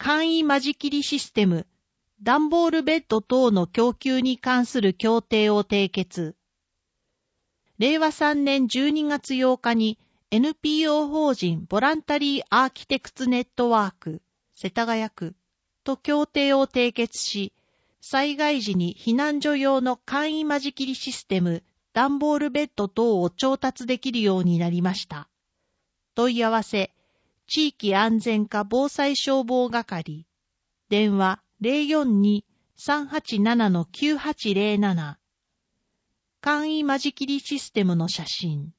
簡易間仕切りシステム、段ボールベッド等の供給に関する協定を締結。令和3年12月8日に NPO 法人ボランタリーアーキテクツネットワーク世田谷区と協定を締結し、災害時に避難所用の簡易間仕切りシステム、段ボールベッド等を調達できるようになりました。問い合わせ、地域安全課防災消防係、電話 042-387-9807、簡易間仕切りシステムの写真。